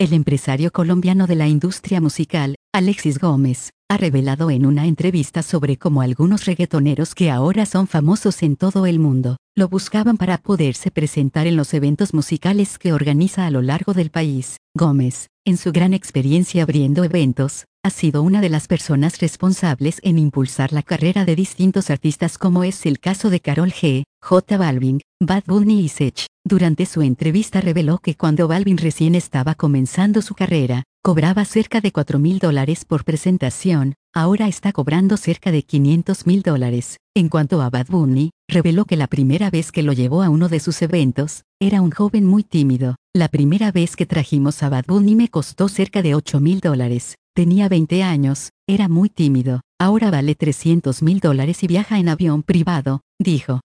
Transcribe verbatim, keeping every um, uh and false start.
El empresario colombiano de la industria musical, Alexis Gómez, ha revelado en una entrevista sobre cómo algunos reggaetoneros que ahora son famosos en todo el mundo, lo buscaban para poderse presentar en los eventos musicales que organiza a lo largo del país. Gómez, en su gran experiencia abriendo eventos, ha sido una de las personas responsables en impulsar la carrera de distintos artistas, como es el caso de Karol G, J Balvin, Bad Bunny y Sech. Durante su entrevista reveló que cuando Balvin recién estaba comenzando su carrera, cobraba cerca de cuatro mil dólares por presentación, ahora está cobrando cerca de quinientos mil dólares. En cuanto a Bad Bunny, reveló que la primera vez que lo llevó a uno de sus eventos, era un joven muy tímido. La primera vez que trajimos a Bad Bunny me costó cerca de ocho mil dólares. Tenía veinte años, era muy tímido, ahora vale trescientos mil dólares y viaja en avión privado, dijo.